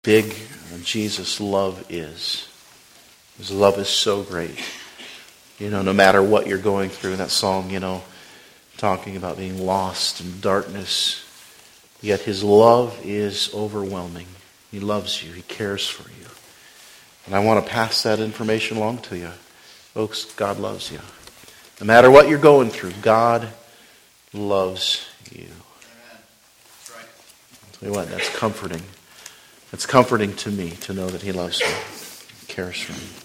big Jesus' love is. His love is so great. No matter what you're going through, that song, talking about being lost in darkness, yet His love is overwhelming. He loves you. He cares for you. And I want to pass that information along to you. Folks, God loves you. No matter what you're going through, God loves you. Amen. That's right. I'll tell you what, that's comforting. It's comforting to me to know that He loves me, cares for me.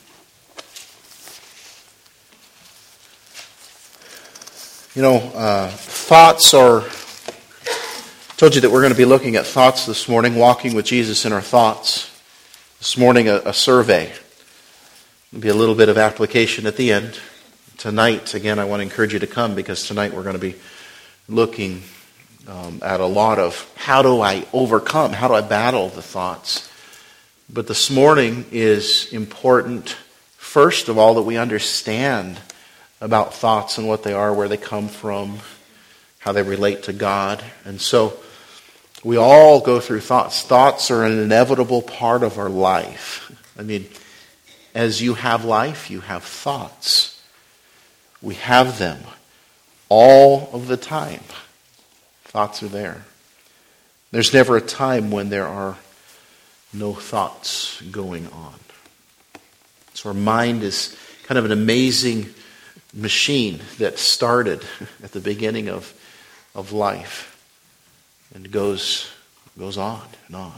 Thoughts are... I told you that we're going to be looking at thoughts this morning, walking with Jesus in our thoughts. This morning, a survey. There'll be a little bit of application at the end. Tonight, again, I want to encourage you to come because tonight we're going to be looking at a lot of how do I overcome, how do I battle the thoughts. But this morning is important, first of all, that we understand about thoughts and what they are, where they come from, how they relate to God. And so we all go through thoughts. Thoughts are an inevitable part of our life. As you have life, you have thoughts. We have them all of the time. Thoughts are there. There's never a time when there are no thoughts going on. So our mind is kind of an amazing machine that started at the beginning of life and goes on and on.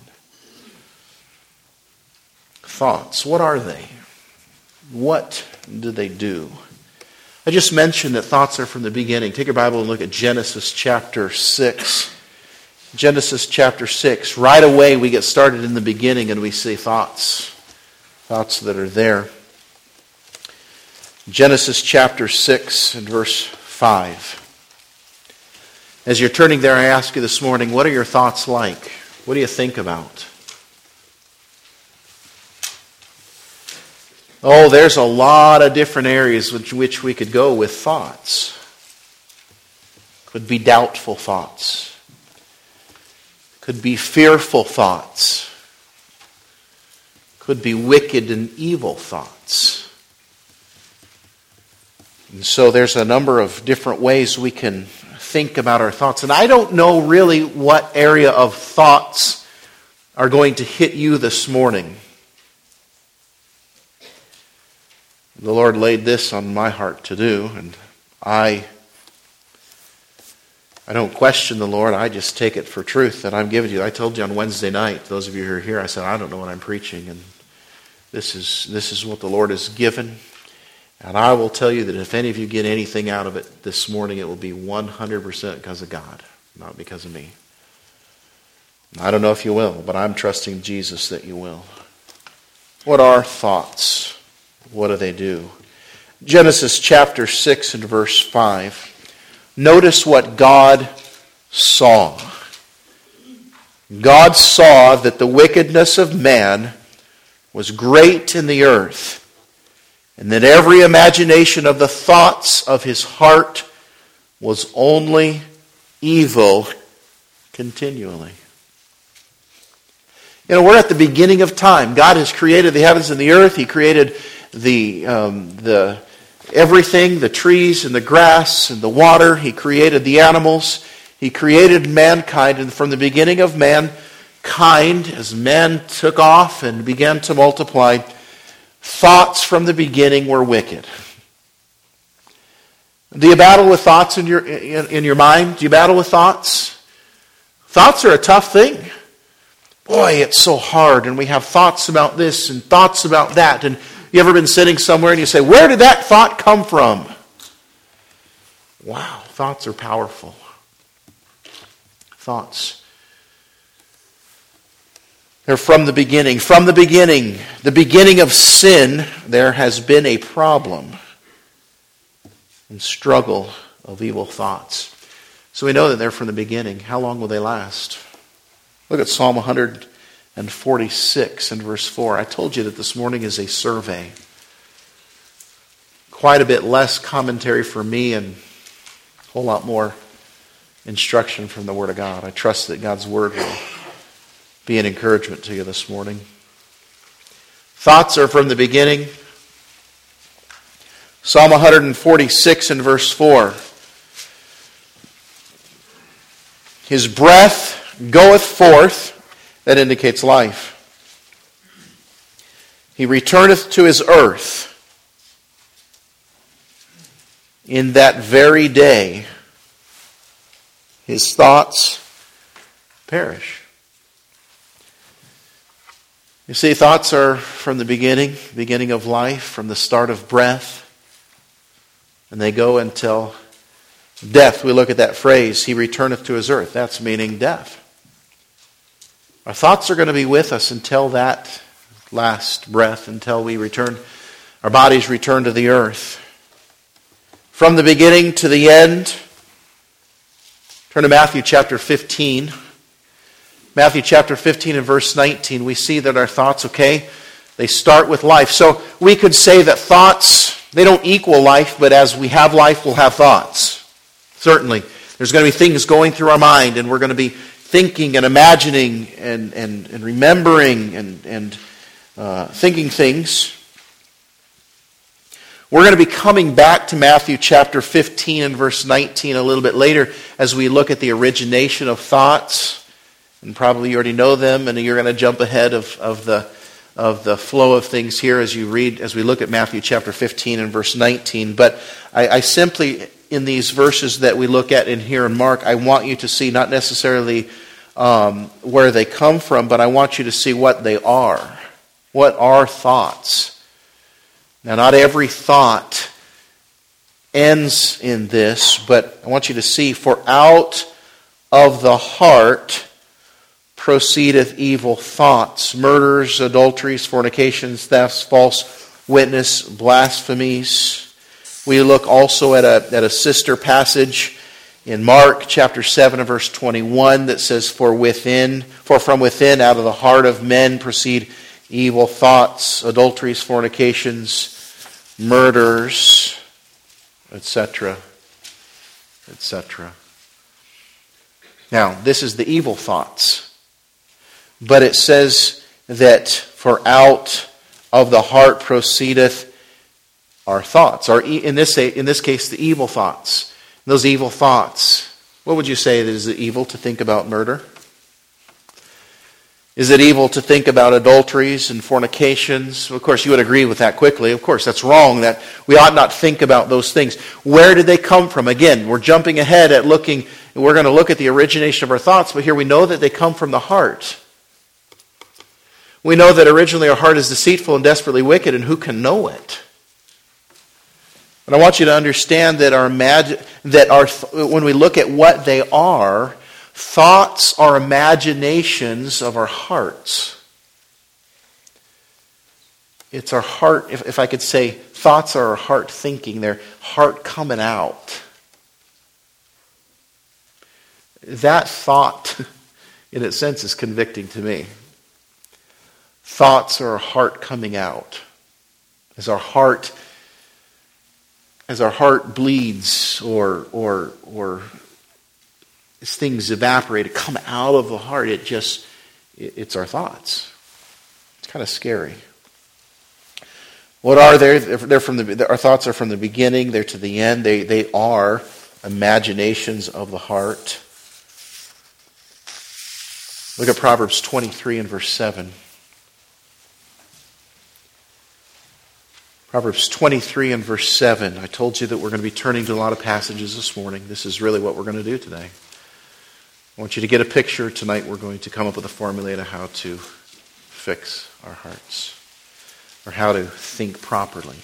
Thoughts, what are they? What do they do? I just mentioned that thoughts are from the beginning. Take your Bible and look at Genesis chapter 6. Genesis chapter 6. Right away we get started in the beginning and we see thoughts. Thoughts that are there. Genesis chapter 6 and verse 5. As you're turning there, I ask you this morning, what are your thoughts like? What do you think about? Oh, there's a lot of different areas which we could go with thoughts. Could be doubtful thoughts. Could be fearful thoughts. Could be wicked and evil thoughts. And so there's a number of different ways we can think about our thoughts. And I don't know really what area of thoughts are going to hit you this morning. The Lord laid this on my heart to do, and I don't question the Lord. I just take it for truth that I'm giving you. I told you on Wednesday night, those of you who are here, I said, I don't know what I'm preaching, and this is what the Lord has given. And I will tell you that if any of you get anything out of it this morning, it will be 100% because of God, not because of me. I don't know if you will, but I'm trusting Jesus that you will. What are thoughts? What do they do? Genesis chapter 6 and verse 5. Notice what God saw. God saw that the wickedness of man was great in the earth, and that every imagination of the thoughts of his heart was only evil continually. We're at the beginning of time. God has created the heavens and the earth. He created the everything, the trees and the grass and the water. He created the animals. He created mankind. And from the beginning of mankind, as man took off and began to multiply, thoughts from the beginning were wicked. Do you battle with thoughts in your mind? Do you battle with thoughts? Thoughts are a tough thing. Boy, it's so hard, and we have thoughts about this and thoughts about that. And you ever been sitting somewhere and you say, where did that thought come from? Wow, thoughts are powerful. Thoughts. They're from the beginning. From the beginning of sin, there has been a problem and struggle of evil thoughts. So we know that they're from the beginning. How long will they last? Look at Psalm 146 and verse 4. I told you that this morning is a survey. Quite a bit less commentary for me and a whole lot more instruction from the Word of God. I trust that God's Word will be an encouragement to you this morning. Thoughts are from the beginning. Psalm 146 and verse 4. His breath goeth forth, that indicates life. He returneth to his earth. In that very day, his thoughts perish. You see, thoughts are from the beginning of life, from the start of breath, and they go until death. We look at that phrase, he returneth to his earth. That's meaning death. Our thoughts are going to be with us until that last breath, until we return, our bodies return to the earth. From the beginning to the end, turn to Matthew chapter 15. Matthew chapter 15 and verse 19, we see that our thoughts, they start with life. So we could say that thoughts, they don't equal life, but as we have life, we'll have thoughts. Certainly. There's going to be things going through our mind, and we're going to be thinking and imagining and remembering and thinking things. We're going to be coming back to Matthew chapter 15 and verse 19 a little bit later as we look at the origination of thoughts. And probably you already know them, and you're going to jump ahead of the flow of things here as we look at Matthew chapter 15 and verse 19. But I simply, in these verses that we look at in here in Mark, I want you to see not necessarily where they come from, but I want you to see what they are. What are thoughts? Now, not every thought ends in this, but I want you to see, for out of the heart proceedeth evil thoughts, murders, adulteries, fornications, thefts, false witness, blasphemies. We look also at a sister passage in Mark chapter 7 and verse 21 that says, For from within, out of the heart of men proceed evil thoughts, adulteries, fornications, murders, etc., etc. Now, this is the evil thoughts. But it says that for out of the heart proceedeth our thoughts. Or in this case, the evil thoughts. Those evil thoughts. What would you say? Is it evil to think about murder? Is it evil to think about adulteries and fornications? Of course, you would agree with that quickly. Of course, that's wrong. That we ought not think about those things. Where did they come from? Again, we're jumping ahead at looking. We're going to look at the origination of our thoughts, but here we know that they come from the heart. We know that originally our heart is deceitful and desperately wicked, and who can know it? But I want you to understand that when we look at what they are, thoughts are imaginations of our hearts. It's our heart, if I could say, thoughts are our heart thinking, they're heart coming out. That thought, in its sense, is convicting to me. Thoughts are our heart coming out. As our heart bleeds or as things evaporate, come out of the heart, it's our thoughts. It's kind of scary. What are they? Our thoughts are from the beginning, they're to the end. They are imaginations of the heart. Look at Proverbs 23 and verse 7. Proverbs 23 and verse 7. I told you that we're going to be turning to a lot of passages this morning. This is really what we're going to do today. I want you to get a picture. Tonight we're going to come up with a formula to how to fix our hearts, or how to think properly.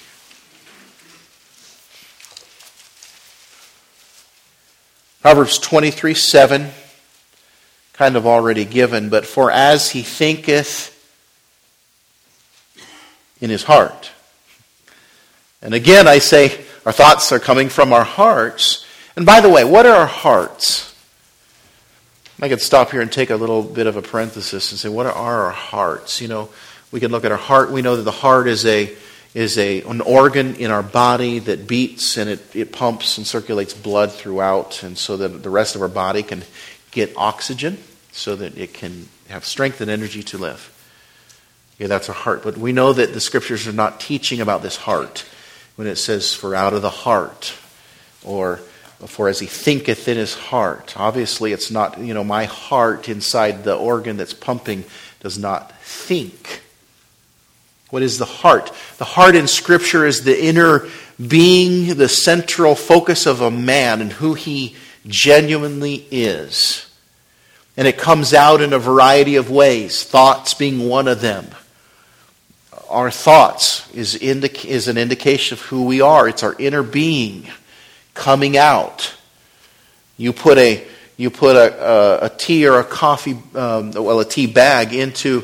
Proverbs 23:7, kind of already given, but for as he thinketh in his heart. And again, I say our thoughts are coming from our hearts. And by the way, what are our hearts? I could stop here and take a little bit of a parenthesis and say, what are our hearts? You know, we can look at our heart. We know that the heart is an organ in our body that beats and it pumps and circulates blood throughout, and so that the rest of our body can get oxygen, so that it can have strength and energy to live. Okay, that's our heart. But we know that the Scriptures are not teaching about this heart when it says, for out of the heart, or for as he thinketh in his heart. Obviously, it's not, my heart inside the organ that's pumping does not think. What is the heart? The heart in Scripture is the inner being, the central focus of a man and who he genuinely is. And it comes out in a variety of ways, thoughts being one of them. Our thoughts is an indication of who we are. It's our inner being coming out. You put a tea or a coffee, a tea bag into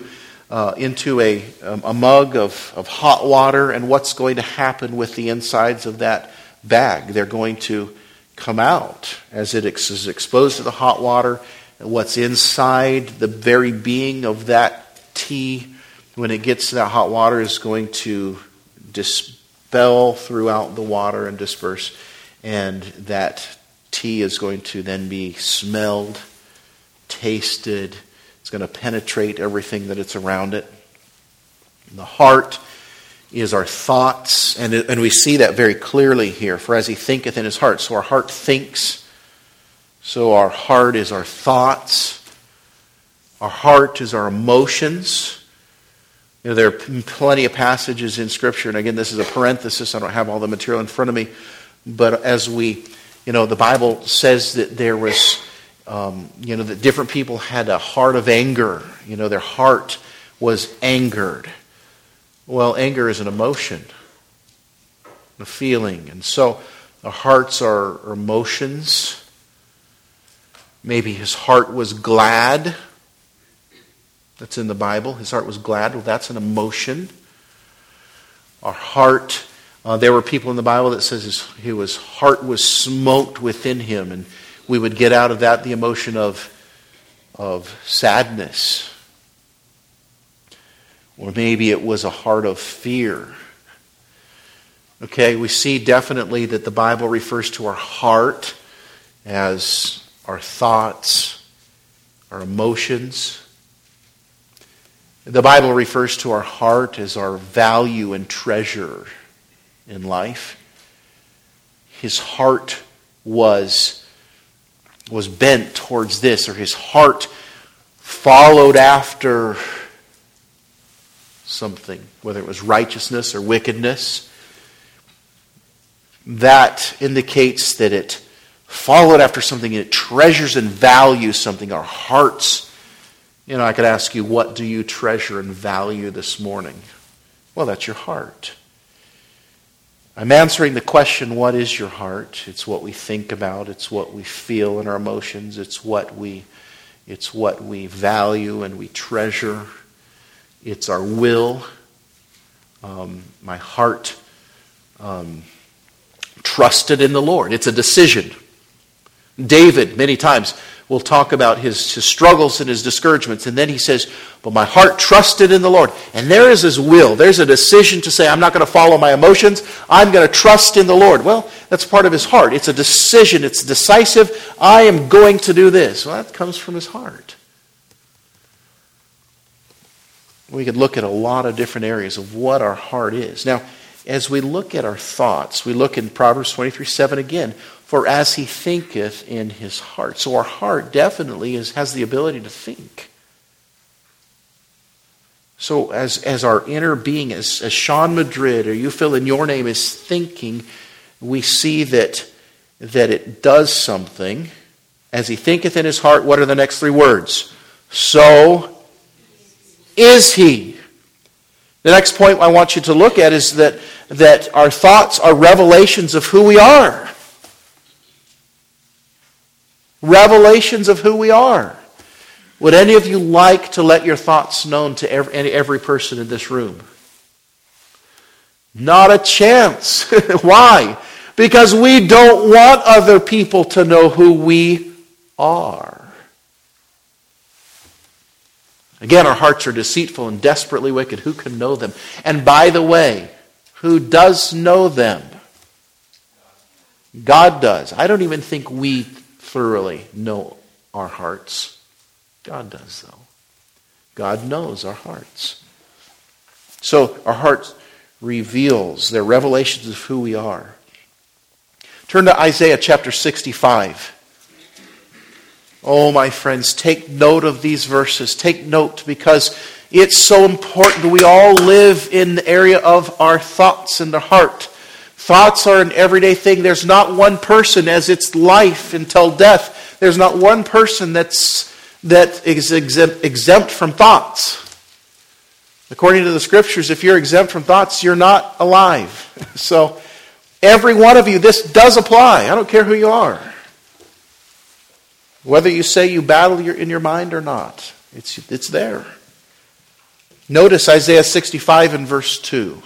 a mug of hot water, and what's going to happen with the insides of that bag? They're going to come out as it is exposed to the hot water. What's inside the very being of that tea, when it gets to that hot water, is going to dispel throughout the water and disperse. And that tea is going to then be smelled, tasted. It's going to penetrate everything that it's around it. And the heart is our thoughts. And we see that very clearly here. For as he thinketh in his heart. So our heart thinks. So our heart is our thoughts. Our heart is our emotions. There are plenty of passages in Scripture, and again, this is a parenthesis. I don't have all the material in front of me. But as the Bible says that there was, that different people had a heart of anger. Their heart was angered. Well, anger is an emotion, a feeling. And so our hearts are emotions. Maybe his heart was glad. That's in the Bible. His heart was glad. Well, that's an emotion. Our heart, there were people in the Bible that says his heart was smote within him. And we would get out of that the emotion of sadness. Or maybe it was a heart of fear. Okay, we see definitely that the Bible refers to our heart as our thoughts, our emotions. The Bible refers to our heart as our value and treasure in life. His heart was bent towards this, or his heart followed after something, whether it was righteousness or wickedness. That indicates that it followed after something, and it treasures and values something. Our hearts, I could ask you, what do you treasure and value this morning? Well, that's your heart. I'm answering the question, what is your heart? It's what we think about. It's what we feel in our emotions. It's what we value and we treasure. It's our will. My heart trusted in the Lord. It's a decision. David, many times, will talk about his struggles and his discouragements. And then he says, but my heart trusted in the Lord. And there is his will. There's a decision to say, I'm not going to follow my emotions. I'm going to trust in the Lord. Well, that's part of his heart. It's a decision. It's decisive. I am going to do this. Well, that comes from his heart. We could look at a lot of different areas of what our heart is. Now, as we look at our thoughts, we look in Proverbs 23:7 again, for as he thinketh in his heart. So our heart definitely has the ability to think. So as our inner being, as Sean Madrid or you fill in your name is thinking, we see that it does something. As he thinketh in his heart, what are the next three words? So is he. The next point I want you to look at is that our thoughts are revelations of who we are. Revelations of who we are. Would any of you like to let your thoughts known to every person in this room? Not a chance. Why? Because we don't want other people to know who we are. Again, our hearts are deceitful and desperately wicked. Who can know them? And by the way, who does know them? God does. I don't even think we thoroughly know our hearts. God does, though. God knows our hearts. So our heart reveals, they're revelations of who we are. Turn to Isaiah chapter 65. Oh, my friends, take note of these verses. Take note, because it's so important. We all live in the area of our thoughts and the heart. Thoughts are an everyday thing. There's not one person, as it's life until death, there's not one person that is exempt from thoughts. According to the Scriptures, if you're exempt from thoughts, you're not alive. So, every one of you, this does apply. I don't care who you are. Whether you say you battle in your mind or not, it's there. Notice Isaiah 65 and verse 2.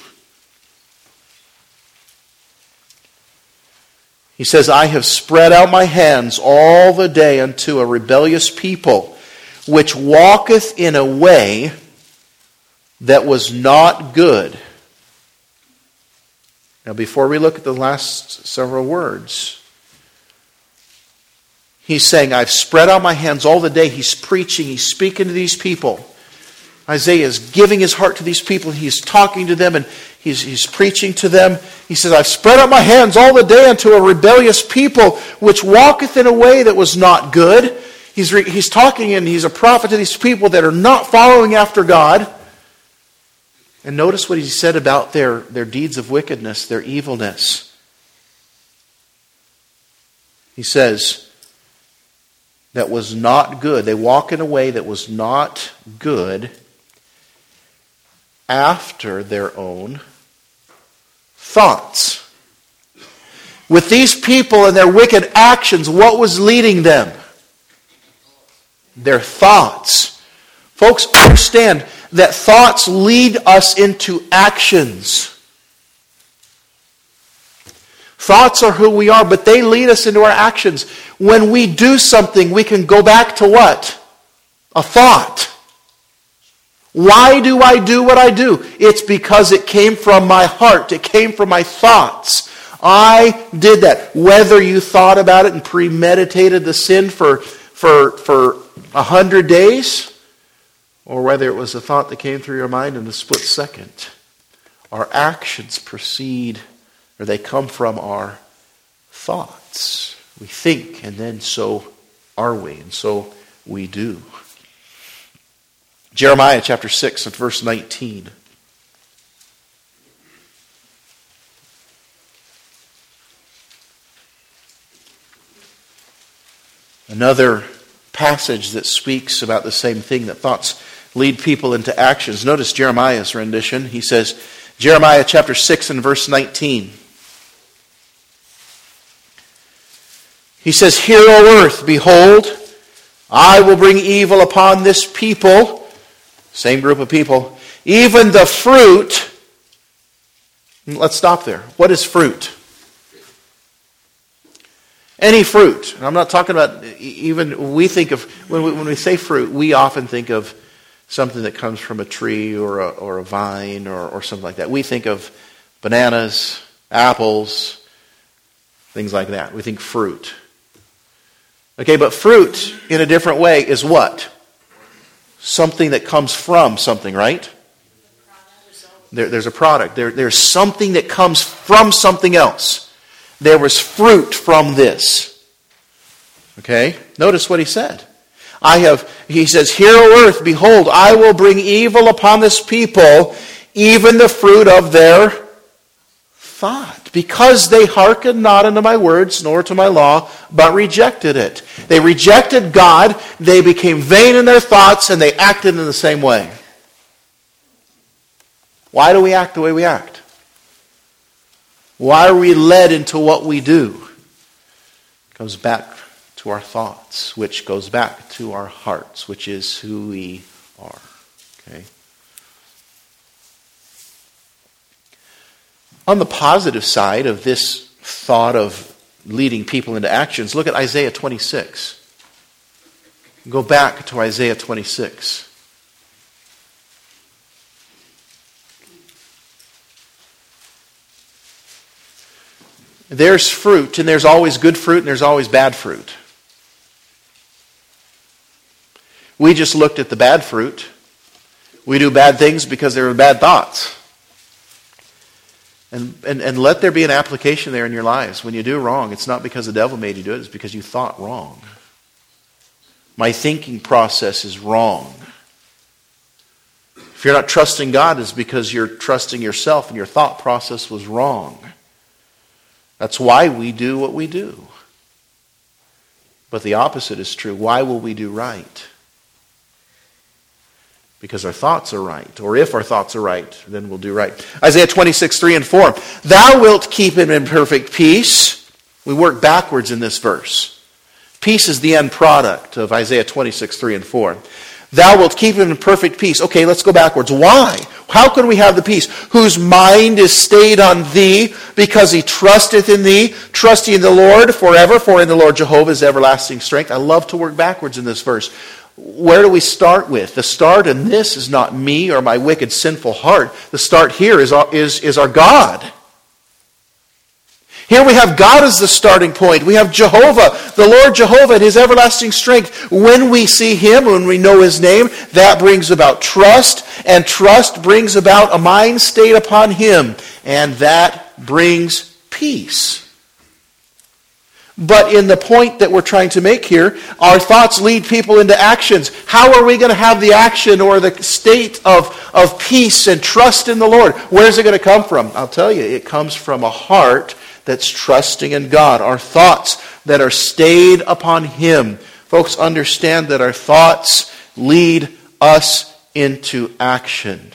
He says, I have spread out my hands all the day unto a rebellious people, which walketh in a way that was not good. Now, before we look at the last several words, he's saying, I've spread out my hands all the day. He's preaching, he's speaking to these people. Isaiah is giving his heart to these people. He's talking to them and he's preaching to them. He says, I've spread out my hands all the day unto a rebellious people, which walketh in a way that was not good. He's talking and he's a prophet to these people that are not following after God. And notice what he said about their deeds of wickedness, their evilness. He says, that was not good. They walk in a way that was not good after their own thoughts. With these people and their wicked actions, what was leading them? Their thoughts. Folks, understand that thoughts lead us into actions. Thoughts are who we are, but they lead us into our actions. When we do something, we can go back to what? A thought. Why do I do what I do? It's because it came from my heart. It came from my thoughts. I did that. Whether you thought about it and premeditated the sin for 100 days, or whether it was a thought that came through your mind in a split second, our actions proceed, or they come from our thoughts. We think, and then so are we, and so we do. Jeremiah chapter 6 and verse 19. Another passage that speaks about the same thing, that thoughts lead people into actions. Notice Jeremiah's rendition. He says, Jeremiah chapter 6 and verse 19. He says, Hear, O earth, behold, I will bring evil upon this people, same group of people, even the fruit. Let's stop there. What is fruit? Any fruit. And I'm not talking about, even we think of, when we say fruit, we often think of something that comes from a tree or a vine or something like that. We think of bananas, apples, things like that. We think fruit. Okay, but fruit in a different way is what? Something that comes from something, right? There's a product. There's something that comes from something else. There was fruit from this. Okay? Notice what he said. He says, Hear, O earth, behold, I will bring evil upon this people, even the fruit of their thought. Because they hearkened not unto my words, nor to my law, but rejected it. They rejected God, they became vain in their thoughts, and they acted in the same way. Why do we act the way we act? Why are we led into what we do? It goes back to our thoughts, which goes back to our hearts, which is who we are. Okay? On the positive side of this thought of leading people into actions, look at Isaiah 26. Go back to Isaiah 26. There's fruit, and there's always good fruit, and there's always bad fruit. We just looked at the bad fruit. We do bad things because they were bad thoughts. And let there be an application there in your lives. When you do wrong, it's not because the devil made you do it, it's because you thought wrong. My thinking process is wrong. If you're not trusting God, it's because you're trusting yourself and your thought process was wrong. That's why we do what we do. But the opposite is true. Why will we do right? Because our thoughts are right. Or if our thoughts are right, then we'll do right. Isaiah 26, 3 and 4. Thou wilt keep him in perfect peace. We work backwards in this verse. Peace is the end product of Isaiah 26, 3 and 4. Thou wilt keep him in perfect peace. Okay, let's go backwards. Why? How can we have the peace? Whose mind is stayed on thee, because he trusteth in thee. Trust ye in the Lord forever, for in the Lord Jehovah is everlasting strength. I love to work backwards in this verse. Where do we start with? The start in this is not me or my wicked, sinful heart. The start here is our God. Here we have God as the starting point. We have Jehovah, the Lord Jehovah, and his everlasting strength. When we see him, when we know his name, that brings about trust, and trust brings about a mind stayed upon him, and that brings peace. But in the point that we're trying to make here, our thoughts lead people into actions. How are we going to have the action or the state of peace and trust in the Lord? Where's it going to come from? I'll tell you, it comes from a heart that's trusting in God. Our thoughts that are stayed upon him. Folks, understand that our thoughts lead us into action.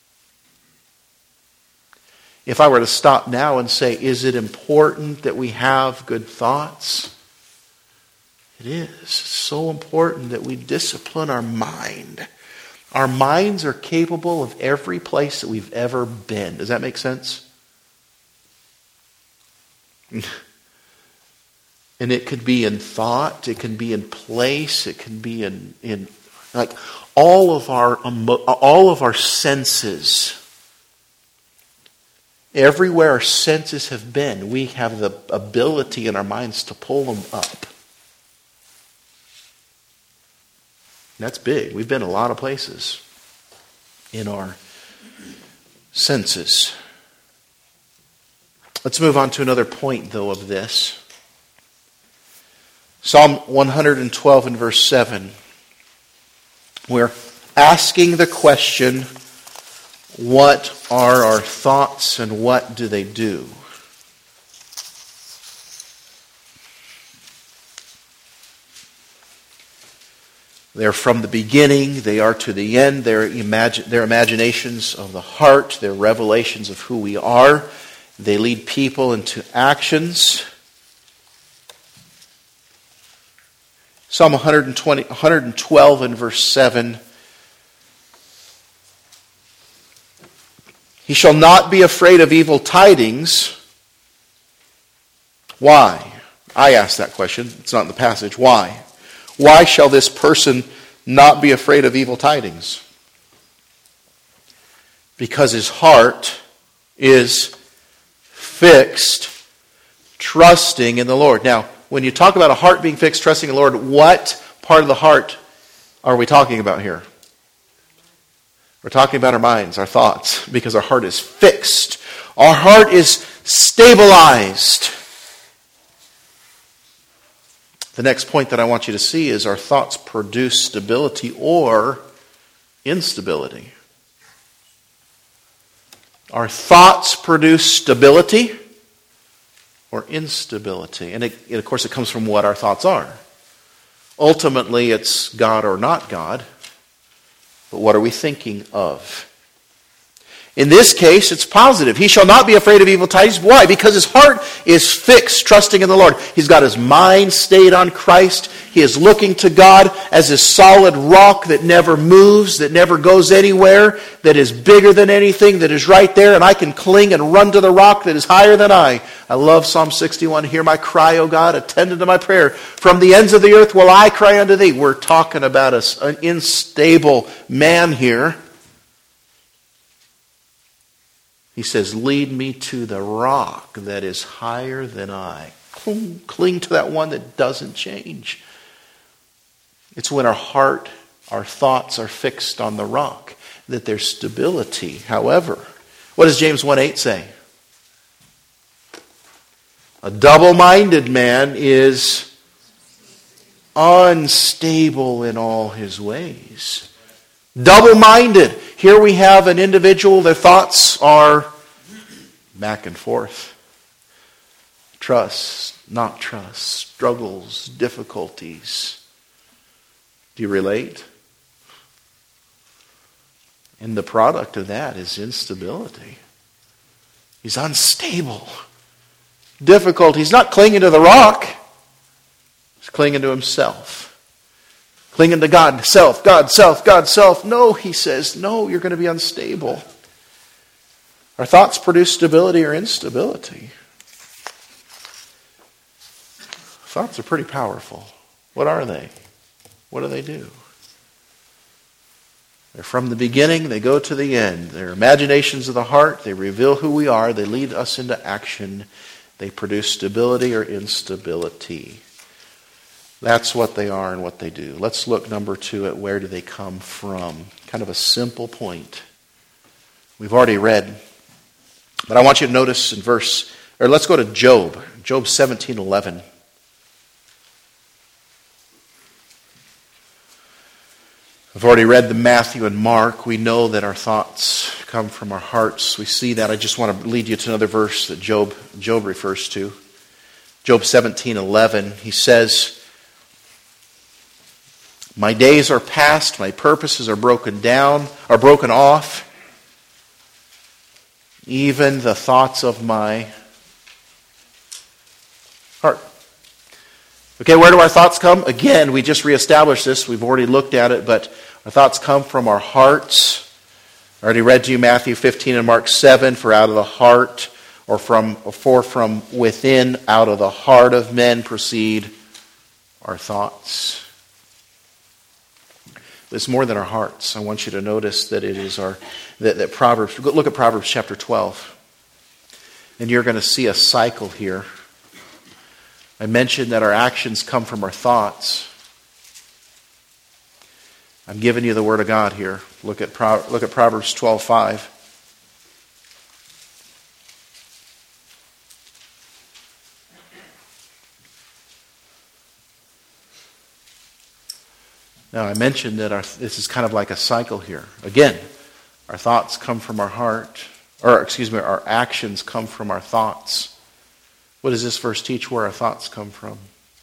If I were to stop now and say, is it important that we have good thoughts? It is. It's so important that we discipline our mind. Our minds are capable of every place that we've ever been. Does that make sense? And it could be in thought, it can be in place, it can be in like all of our senses. Everywhere our senses have been, we have the ability in our minds to pull them up. That's big. We've been a lot of places in our senses. Let's move on to another point, though, of this. Psalm 112 and verse 7. We're asking the question, what are our thoughts and what do they do? They're from the beginning, they are to the end. They're imaginations of the heart, they're revelations of who we are. They lead people into actions. Psalm 112 and verse 7. He shall not be afraid of evil tidings. Why? I asked that question. It's not in the passage. Why? Why shall this person not be afraid of evil tidings? Because his heart is fixed, trusting in the Lord. Now, when you talk about a heart being fixed, trusting in the Lord, what part of the heart are we talking about here? We're talking about our minds, our thoughts, because our heart is fixed. Our heart is stabilized. The next point that I want you to see is our thoughts produce stability or instability. Our thoughts produce stability or instability. And of course, it comes from what our thoughts are. Ultimately, it's God or not God. But what are we thinking of? In this case, it's positive. He shall not be afraid of evil tidings. Why? Because his heart is fixed, trusting in the Lord. He's got his mind stayed on Christ. He is looking to God as his solid rock that never moves, that never goes anywhere, that is bigger than anything, that is right there, and I can cling and run to the rock that is higher than I. I love Psalm 61. Hear my cry, O God, attend unto my prayer. From the ends of the earth will I cry unto thee. We're talking about an unstable man here. He says, lead me to the rock that is higher than I. Cling to that one that doesn't change. It's when our heart, our thoughts are fixed on the rock. that there's stability. However, what does James 1:8 say? A double-minded man is unstable in all his ways. Double-minded. Here we have an individual, their thoughts are back and forth. Trust, not trust, struggles, difficulties. Do you relate? And the product of that is instability. He's unstable. Difficult. He's not clinging to the rock. He's clinging to himself. Clinging to God, self, God, self, God, self. No, he says, no, you're going to be unstable. Our thoughts produce stability or instability. Thoughts are pretty powerful. What are they? What do they do? They're from the beginning, they go to the end. They're imaginations of the heart. They reveal who we are. They lead us into action. They produce stability or instability. That's what they are and what they do. Let's look, number 2, at where do they come from. Kind of a simple point. We've already read, but I want you to notice in let's go to Job. Job 17:11. I've already read the Matthew and Mark. We know that our thoughts come from our hearts. We see that. I just want to lead you to another verse that Job refers to. Job 17:11. He says, my days are past, my purposes are broken off. Even the thoughts of my heart. Okay, where do our thoughts come? Again, we just reestablished this. We've already looked at it, but our thoughts come from our hearts. I already read to you Matthew 15 and Mark 7, for out of the heart, or from within, out of the heart of men proceed our thoughts. It's more than our hearts. I want you to notice that it is that Proverbs, look at Proverbs chapter 12. And you're going to see a cycle here. I mentioned that our actions come from our thoughts. I'm giving you the Word of God here. Look at Proverbs 12:5. Now, I mentioned that this is kind of like a cycle here. Again, our thoughts come from our heart. Our actions come from our thoughts. What does this verse teach where our thoughts come from?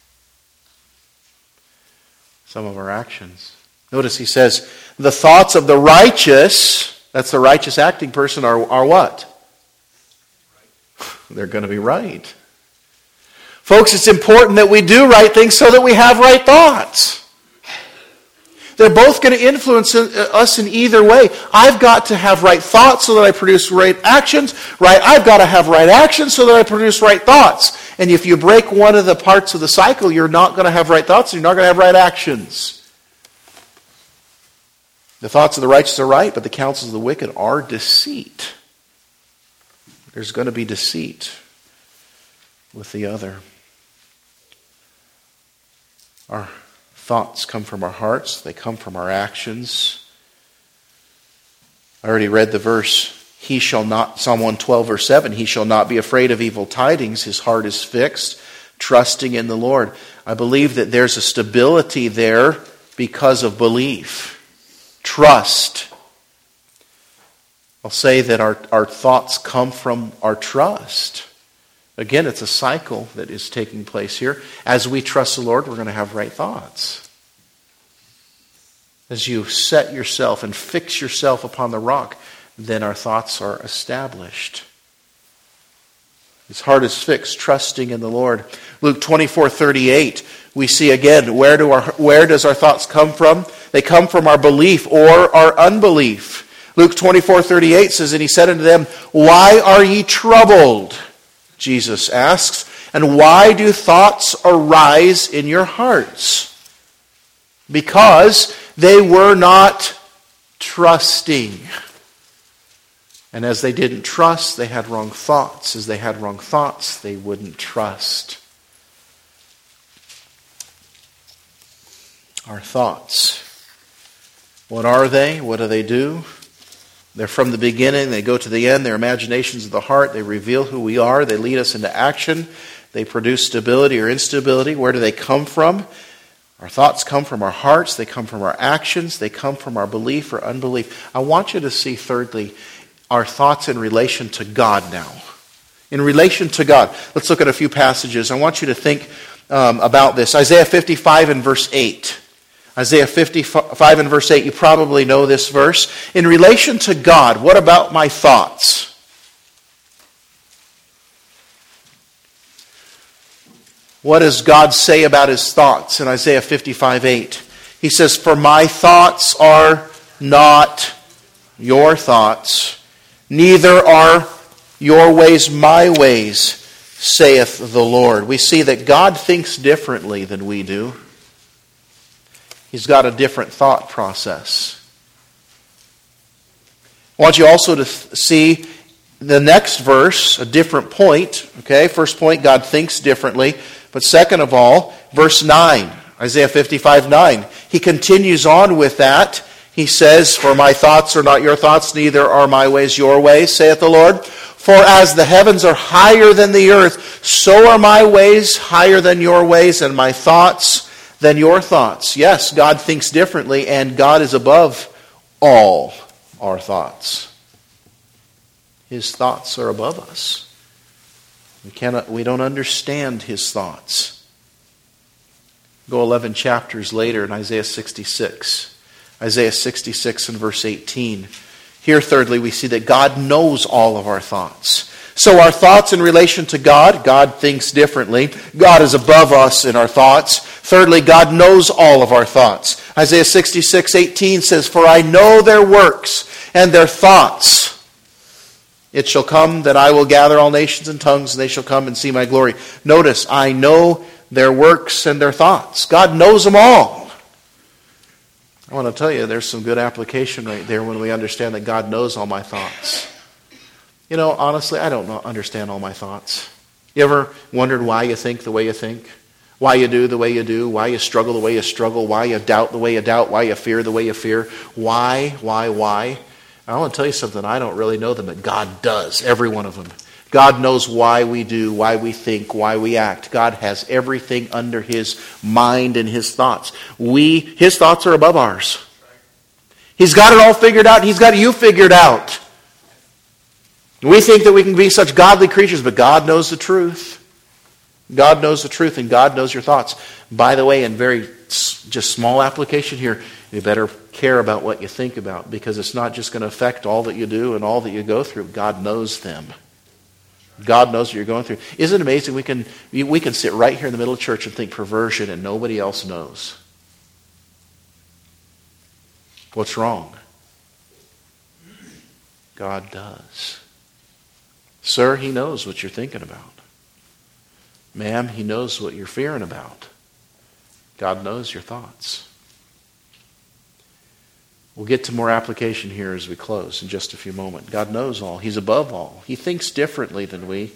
Some of our actions. Notice he says, the thoughts of the righteous, that's the righteous acting person, are what? They're going to be right. Folks, it's important that we do right things so that we have right thoughts. They're both going to influence us in either way. I've got to have right thoughts so that I produce right actions. I've got to have right actions so that I produce right thoughts. And if you break one of the parts of the cycle, you're not going to have right thoughts, and you're not going to have right actions. The thoughts of the righteous are right, but the counsels of the wicked are deceit. There's going to be deceit with the other. Our thoughts come from our hearts. They come from our actions. I already read the verse, he shall not, Psalm 112 verse 7, he shall not be afraid of evil tidings. His heart is fixed, trusting in the Lord. I believe that there's a stability there because of belief. Trust. I'll say that our thoughts come from our trust. Again, it's a cycle that is taking place here. As we trust the Lord, we're going to have right thoughts. As you set yourself and fix yourself upon the rock, then our thoughts are established. His heart is fixed, trusting in the Lord. Luke 24:38, we see again, where does our thoughts come from? They come from our belief or our unbelief. Luke 24:38 says, and he said unto them, why are ye troubled? Jesus asks, and why do thoughts arise in your hearts? Because they were not trusting. And as they didn't trust, they had wrong thoughts. As they had wrong thoughts, they wouldn't trust. Our thoughts. What are they? What do they do? They're from the beginning, they go to the end. They're imaginations of the heart. They reveal who we are. They lead us into action. They produce stability or instability. Where do they come from? Our thoughts come from our hearts. They come from our actions. They come from our belief or unbelief. I want you to see, thirdly, our thoughts in relation to God now. In relation to God. Let's look at a few passages. I want you to think about this. Isaiah 55 and verse 8. Isaiah 55 and verse 8, you probably know this verse. In relation to God, what about my thoughts? What does God say about his thoughts in Isaiah 55, 8? He says, for my thoughts are not your thoughts, neither are your ways my ways, saith the Lord. We see that God thinks differently than we do. He's got a different thought process. I want you also to see the next verse, a different point. Okay, first point, God thinks differently. But second of all, verse 9, Isaiah 55, 9. He continues on with that. He says, for my thoughts are not your thoughts, neither are my ways your ways, saith the Lord. For as the heavens are higher than the earth, so are my ways higher than your ways, and my thoughts than your thoughts. Yes, God thinks differently, and God is above all our thoughts. His thoughts are above us. We don't understand his thoughts. Go 11 chapters later in Isaiah 66. Isaiah 66 and verse 18. Here, thirdly, we see that God knows all of our thoughts. So our thoughts in relation to God, God thinks differently. God is above us in our thoughts. Thirdly, God knows all of our thoughts. Isaiah 66, 18 says, for I know their works and their thoughts. It shall come that I will gather all nations and tongues, and they shall come and see my glory. Notice, I know their works and their thoughts. God knows them all. I want to tell you, there's some good application right there when we understand that God knows all my thoughts. You know, honestly, I don't understand all my thoughts. You ever wondered why you think the way you think? Why you do the way you do? Why you struggle the way you struggle? Why you doubt the way you doubt? Why you fear the way you fear? Why? I want to tell you something. I don't really know them, but God does. Every one of them. God knows why we do, why we think, why we act. God has everything under his mind and his thoughts. His thoughts are above ours. He's got it all figured out. He's got you figured out. We think that we can be such godly creatures, but God knows the truth. God knows the truth, and God knows your thoughts. By the way, in very just small application here, you better care about what you think about, because it's not just going to affect all that you do and all that you go through. God knows them. God knows what you're going through. Isn't it amazing? We can sit right here in the middle of church and think perversion, and nobody else knows. What's wrong? God does. Sir, he knows what you're thinking about. Ma'am, he knows what you're fearing about. God knows your thoughts. We'll get to more application here as we close in just a few moments. God knows all. He's above all. He thinks differently than we.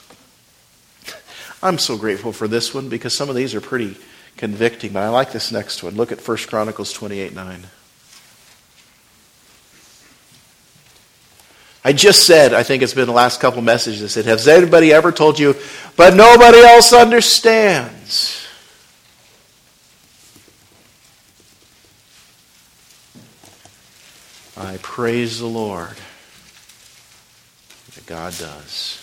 I'm so grateful for this one because some of these are pretty convicting, but I like this next one. Look at 1 Chronicles 28:9. I just said, I think it's been the last couple messages, I said, has anybody ever told you, but nobody else understands? I praise the Lord that God does.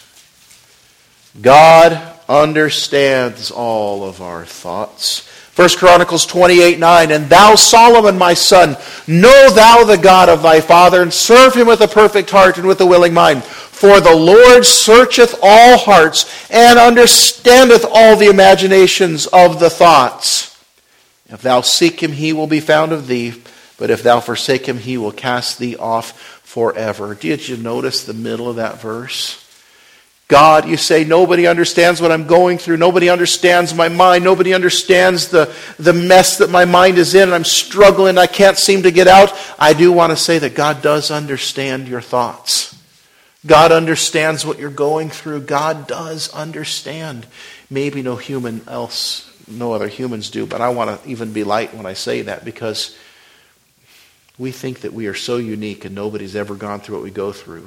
God understands all of our thoughts. 1 Chronicles 28:9, and thou, Solomon, my son, know thou the God of thy father, and serve him with a perfect heart and with a willing mind. For the Lord searcheth all hearts, and understandeth all the imaginations of the thoughts. If thou seek him, he will be found of thee. But if thou forsake him, he will cast thee off forever. Did you notice the middle of that verse? God, you say, nobody understands what I'm going through. Nobody understands my mind. Nobody understands the mess that my mind is in. And I'm struggling. I can't seem to get out. I do want to say that God does understand your thoughts. God understands what you're going through. God does understand. Maybe no other humans do. But I want to even be light when I say that, because We think that we are so unique and nobody's ever gone through what we go through.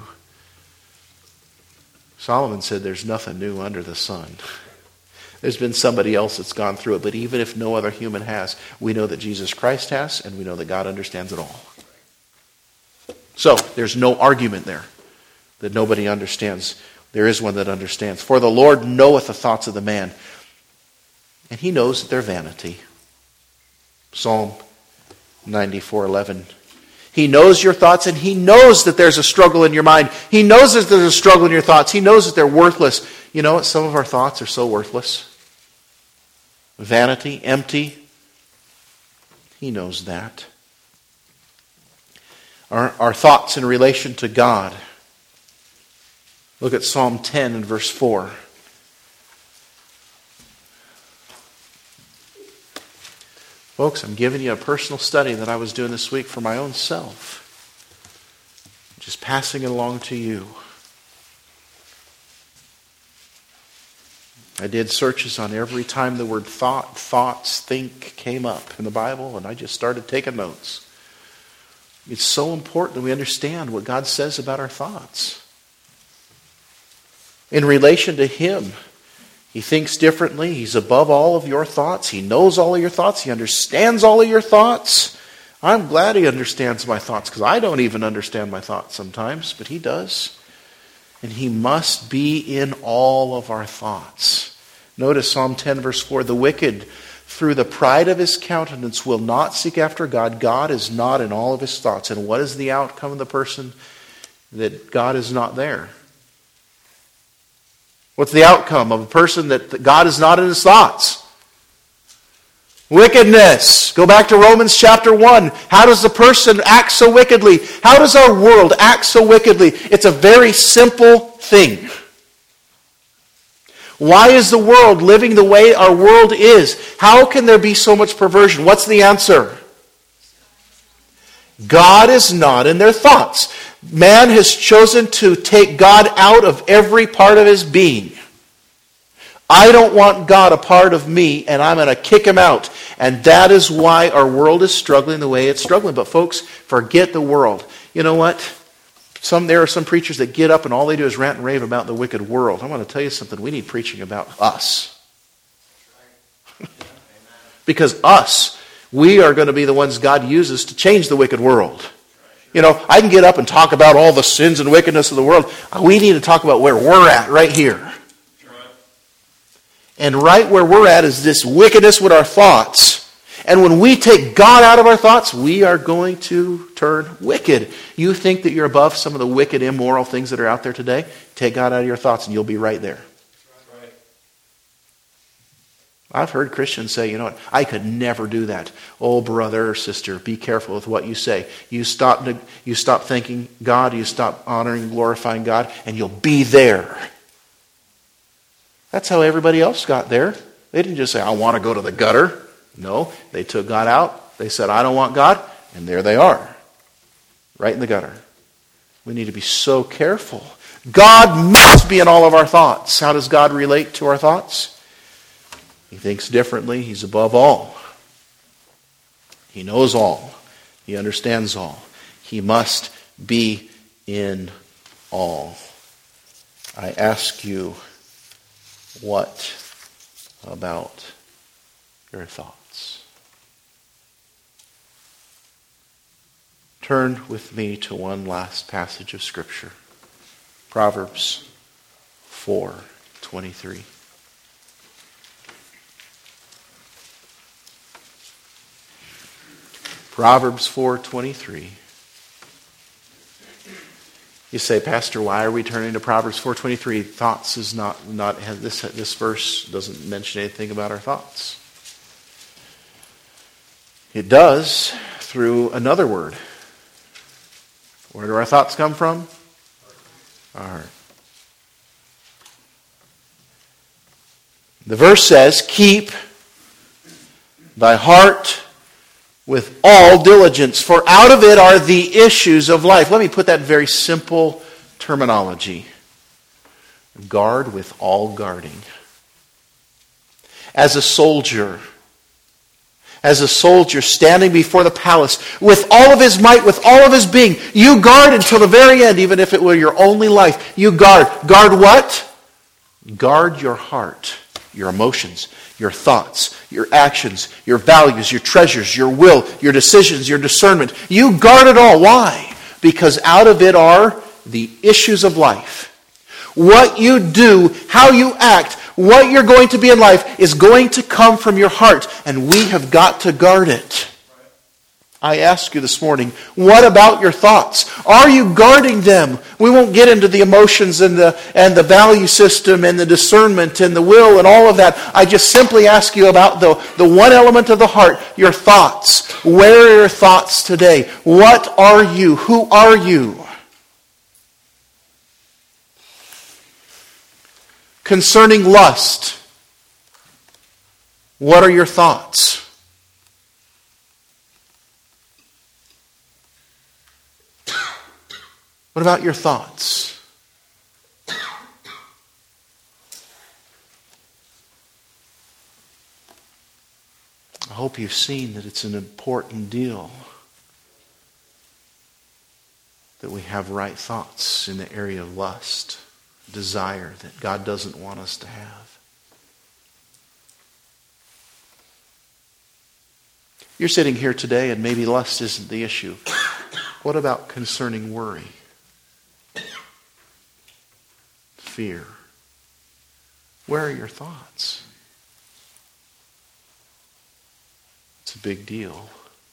Solomon said there's nothing new under the sun. There's been somebody else that's gone through it, but even if no other human has, we know that Jesus Christ has, and we know that God understands it all. So, there's no argument there that nobody understands. There is one that understands. For the Lord knoweth the thoughts of the man, and he knows that they're vanity. Psalm 94:11. He knows your thoughts, and he knows that there's a struggle in your mind. He knows that there's a struggle in your thoughts. He knows that they're worthless. You know what? Some of our thoughts are so worthless. Vanity, empty. He knows that. Our thoughts in relation to God. Look at Psalm 10 and verse 4. Folks, I'm giving you a personal study that I was doing this week for my own self. Just passing it along to you. I did searches on every time the word thought, thoughts, think came up in the Bible, and I just started taking notes. It's so important that we understand what God says about our thoughts. In relation to Him, He thinks differently. He's above all of your thoughts. He knows all of your thoughts. He understands all of your thoughts. I'm glad He understands my thoughts, because I don't even understand my thoughts sometimes, but He does. And He must be in all of our thoughts. Notice Psalm 10 verse 4, the wicked through the pride of his countenance will not seek after God. God is not in all of his thoughts. And what is the outcome of the person that God is not there? What's the outcome of a person that God is not in his thoughts? Wickedness. Go back to Romans chapter 1. How does the person act so wickedly? How does our world act so wickedly? It's a very simple thing. Why is the world living the way our world is? How can there be so much perversion? What's the answer? God is not in their thoughts. Man has chosen to take God out of every part of his being. I don't want God a part of me, and I'm going to kick him out. And that is why our world is struggling the way it's struggling. But folks, forget the world. You know what? There are some preachers that get up and all they do is rant and rave about the wicked world. I want to tell you something. We need preaching about us. Because we are going to be the ones God uses to change the wicked world. You know, I can get up and talk about all the sins and wickedness of the world. We need to talk about where we're at right here. And right where we're at is this wickedness with our thoughts. And when we take God out of our thoughts, we are going to turn wicked. You think that you're above some of the wicked, immoral things that are out there today? Take God out of your thoughts and you'll be right there. Right. I've heard Christians say, you know what, I could never do that. Oh, brother or sister, be careful with what you say. You stop thanking God, you stop honoring and glorifying God, and you'll be there. That's how everybody else got there. They didn't just say, I want to go to the gutter. No, they took God out. They said, I don't want God. And there they are. Right in the gutter. We need to be so careful. God must be in all of our thoughts. How does God relate to our thoughts? He thinks differently. He's above all. He knows all. He understands all. He must be in all. I ask you, what about your thoughts? Turn with me to one last passage of Scripture. Proverbs 4:23. Proverbs 4:23. You say, Pastor, why are we turning to Proverbs 4:23? Thoughts is not this verse doesn't mention anything about our thoughts. It does through another word. Where do our thoughts come from? Our heart. The verse says, keep thy heart with all diligence, for out of it are the issues of life. Let me put that in very simple terminology. Guard with all guarding. As a soldier, as a soldier standing before the palace with all of his might, with all of his being. You guard until the very end, even if it were your only life. You guard. Guard what? Guard your heart, your emotions, your thoughts, your actions, your values, your treasures, your will, your decisions, your discernment. You guard it all. Why? Because out of it are the issues of life. What you do, how you act, what you're going to be in life is going to come from your heart, and we have got to guard it. I ask you this morning, what about your thoughts? Are you guarding them? We won't get into the emotions and the value system and the discernment and the will and all of that. I just simply ask you about the one element of the heart, your thoughts. Where are your thoughts today? What are you? Who are you? Concerning lust, what are your thoughts? What about your thoughts? I hope you've seen that it's an important deal that we have right thoughts in the area of lust. Desire that God doesn't want us to have. You're sitting here today and maybe lust isn't the issue. What about concerning worry? Fear? Where are your thoughts? It's a big deal.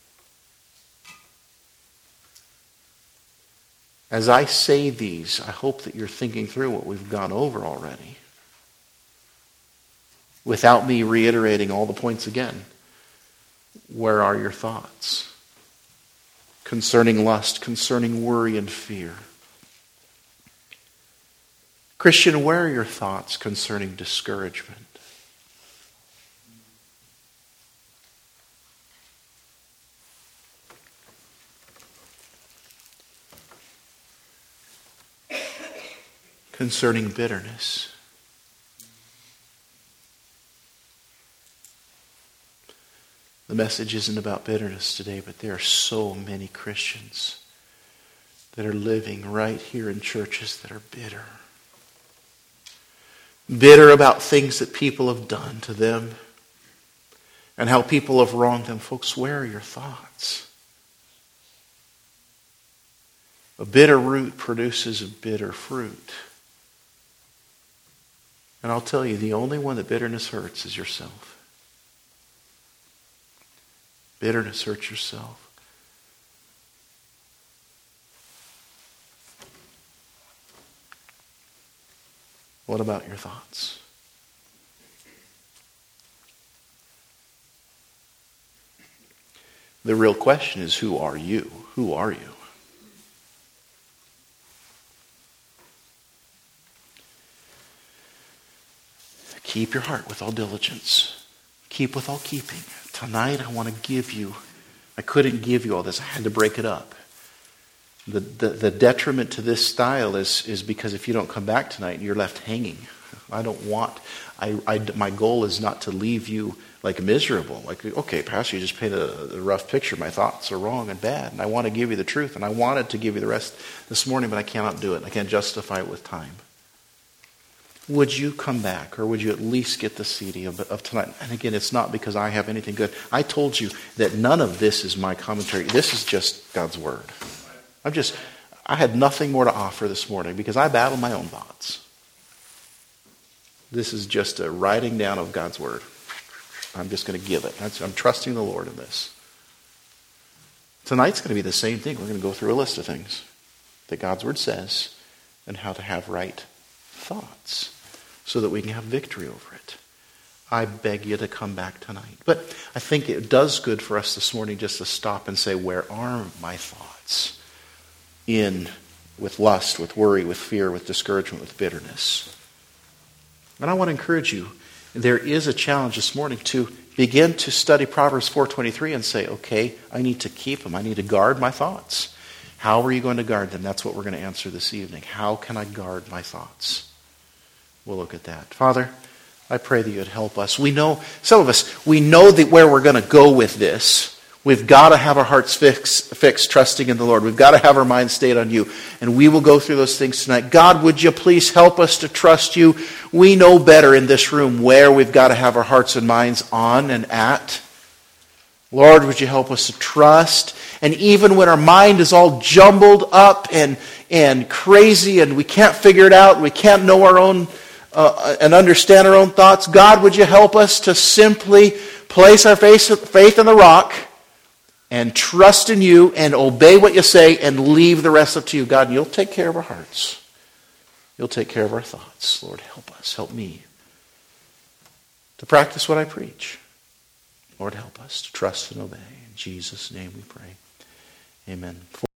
As I say these, I hope that you're thinking through what we've gone over already. Without me reiterating all the points again. Where are your thoughts? Concerning lust, concerning worry and fear. Christian, where are your thoughts concerning discouragement? Concerning bitterness. The message isn't about bitterness today, but there are so many Christians that are living right here in churches that are bitter. Bitter about things that people have done to them and how people have wronged them. Folks, where are your thoughts? A bitter root produces a bitter fruit. And I'll tell you, the only one that bitterness hurts is yourself. Bitterness hurts yourself. What about your thoughts? The real question is, who are you? Who are you? Keep your heart with all diligence. Keep with all keeping. Tonight I want to give you, I couldn't give you all this. I had to break it up. The detriment to this style is because if you don't come back tonight, you're left hanging. I don't want, my goal is not to leave you like miserable. Like, okay, Pastor, you just painted a rough picture. My thoughts are wrong and bad. And I want to give you the truth. And I wanted to give you the rest this morning, but I cannot do it. I can't justify it with time. Would you come back, or would you at least get the CD of tonight? And again, it's not because I have anything good. I told you that none of this is my commentary. This is just God's Word. I had nothing more to offer this morning because I battle my own thoughts. This is just a writing down of God's Word. I'm just going to give it. I'm trusting the Lord in this. Tonight's going to be the same thing. We're going to go through a list of things that God's Word says and how to have right thoughts so that we can have victory over it. I beg you to come back tonight. But I think it does good for us this morning just to stop and say, where are my thoughts? With lust, with worry, with fear, with discouragement, with bitterness. And I want to encourage you, there is a challenge this morning to begin to study Proverbs 4:23 and say, okay, I need to keep them. I need to guard my thoughts. How are you going to guard them? That's what we're going to answer this evening. How can I guard my thoughts? We'll look at that. Father, I pray that you'd help us. We know, some of us, we know that where we're going to go with this. We've got to have our hearts fixed, trusting in the Lord. We've got to have our minds stayed on you. And we will go through those things tonight. God, would you please help us to trust you? We know better in this room where we've got to have our hearts and minds on and at. Lord, would you help us to trust? And even when our mind is all jumbled up and crazy and we can't figure it out, we can't know our own and understand our own thoughts, God, would you help us to simply place our faith in the rock and trust in you and obey what you say and leave the rest up to you. God, and you'll take care of our hearts. You'll take care of our thoughts. Lord, help us. Help me to practice what I preach. Lord, help us to trust and obey. In Jesus' name we pray. Amen.